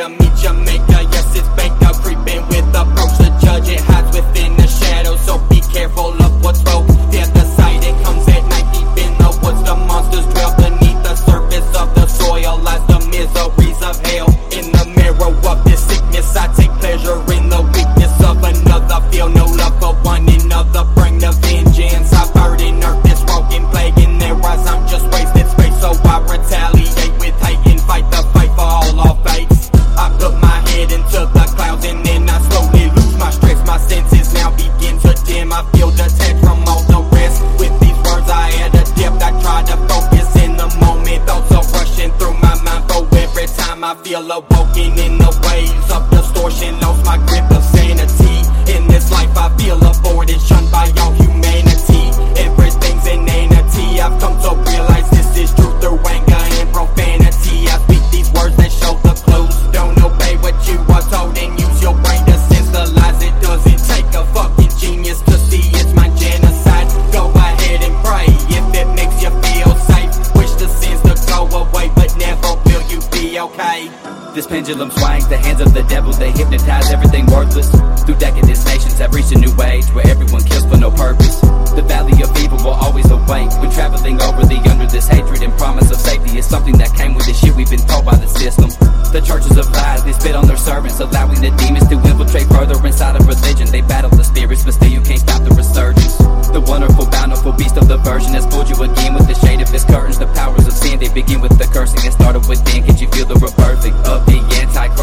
to meet Jamaica. Yes, it's Banker creeping with approach to judge. It hides within the shadows, so be careful of what's spoke. Fear the sight, it comes at night deep in the woods. The monsters dwell beneath the surface of the soil as the miseries of hell. In the mirror of this sickness, I take pleasure in the weakness of another. Feel no love for one another, bring the vengeance. I burden earth, this broken plague in their eyes. I'm just wasted space, so I retaliate with hate and fight the fight for all our fates. I put my head into the clouds and then I slowly lose my stress. My senses now begin to dim. I feel detached from all the rest. With these words I add a depth. I try to focus in the moment. Thoughts are rushing through my mind, but every time I feel awoken in the waves of distortion, lost my grip of sanity. In this life I feel aborted, shunned by all humanity. Everything's inanity. I've come to realize this is truth through anger and profanity. I speak these words that show the clues. Don't obey what you are told and use your brain to sense the lies. It doesn't take a fucking genius to see it's my genocide. Go ahead and pray if it makes you feel safe. Wish the sins to go away, but never will you be okay. This pendulum swings, the hands of the devil, they hypnotize everything worthless. Through decadence, nations have reached a new age where everyone kills for no purpose. The valley of evil will always awake when traveling over the under. This hatred and promise of safety is something that came with the shit we've been told by the system. The churches of lies, they spit on their servants, allowing the demons to infiltrate further inside of religion. They battle the spirits, but still you can't stop the resurgence. The wonderful, bountiful beast of the virgin has fooled you again with the shade of his curtains. The powers of sin, they begin with the cursing and started within. Can you feel the rebirthing of the anti